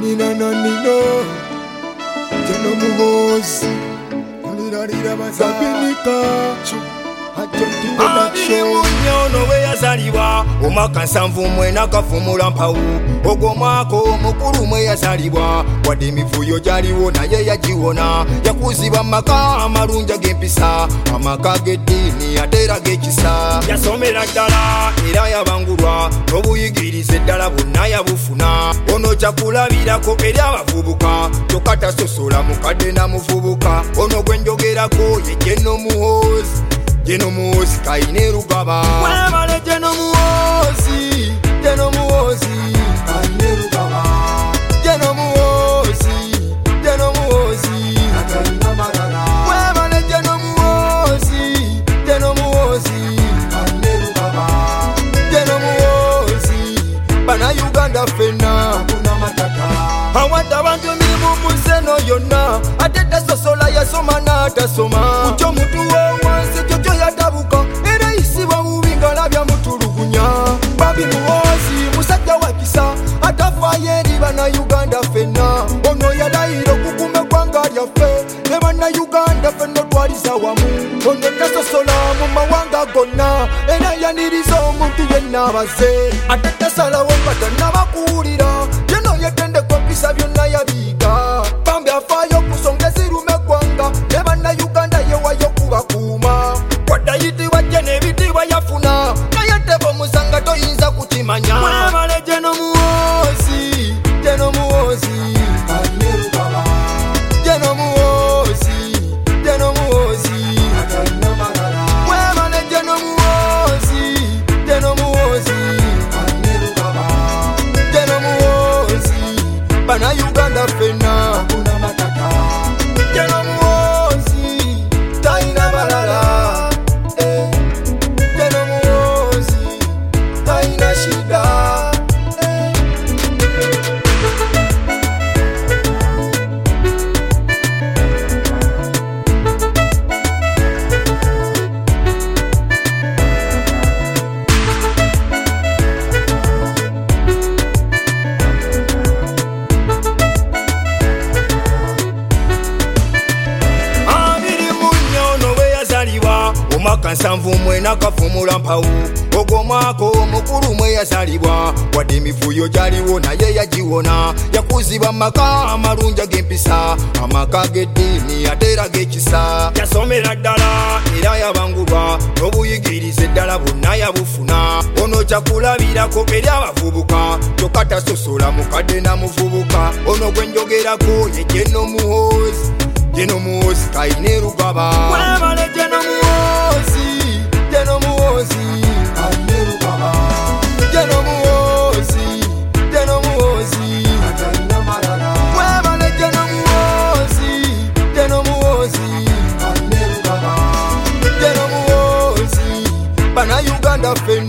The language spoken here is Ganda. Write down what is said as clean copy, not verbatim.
nina nino Teno muhozi Kulirarira basabinika Abiri munyono we yazalibwa omwaka 7 mwena kafumula mpawu ogwo mwaka omukulu mwe yazalibwa wadde emivuyo gyaliwo naye yagiwona yakuzibwa maka amalungi ag'empisa amaka g'eddiini ate era g'ekisa yasomera ddala era yabangulwa n'obuyigiriza eddala bonna yabufuna ono kyakulabirako eri abavubuka kyokka tasosola mukadde na muvubuka ono gwe njogerako ye Jeno Muhoozi Jeno Muhoozi kayine rugaba webale Jeno Muhoozi Jeno Muhoozi kayine rugaba Jeno Muhoozi Jeno Muhoozi kayine marara webale Jeno Muhoozi Jeno Muhoozi kayine rugaba Jeno Muhoozi bana Uganda fena kuna matata awata bantu mirimu museno yonna ate tasosola yasoma n'atasoma kyo mutu wansi kyo yatabuka era isibwa mubinga labya mutulugunya Babi Muhoozi musajja wakisa atafaayo eri bana Uganda fena ono yalayira okukuuma eggwanga lyaffe ne bana Uganda fena twaliza wamu ono tasosola mu mawanga gonna era yaniriza omuntu yenna abaze ate tasalawo batannabakuwulira Jeno yetendeko mpisa byonna yabiga bambi afaayo kusonga ezirume eggwanga ne bana Uganda yewayo kubakuuma wadayitibwa Jeno ebitibwa yafuna naye tebo musanga toyinza kukimanya webale Jeno Muhoozi Jeno Muhoozi kayine rugaba Jeno Muhoozi Jeno Muhoozi kayine marara webale Jeno Muhoozi Jeno Muhoozi kayine rugaba Jeno Muhoozi bana Uganda fena kuna matata Jeno Muhoozi kayine balala Jeno Muhoozi kayine shida omwaka 7 mwena kafumula mpawu ogwo mwaka omukulu mwe yazalibwa wadde emivuyo gyaliwo naye yagiwona yakuzibwa maka amalungi ag'empisa amaka g'eddiini ate era g'ekisa yasomera ddala era yabangulwa n'obuyigiriza eddala bonna yabufuna ono kyakulabirako eri abavubuka kyokka tasosola mukadde na muvubuka ono gwe njogerako ye Jeno Muhoozi Jeno Muhoozi kayine rugaba webale Jeno Muhoozi Jeno Muhoozi kayine rugaba Jeno Muhoozi Jeno Muhoozi kayine marara webale Jeno Muhoozi Jeno Muhoozi kayine rugaba Jeno Muhoozi bana Uganda fena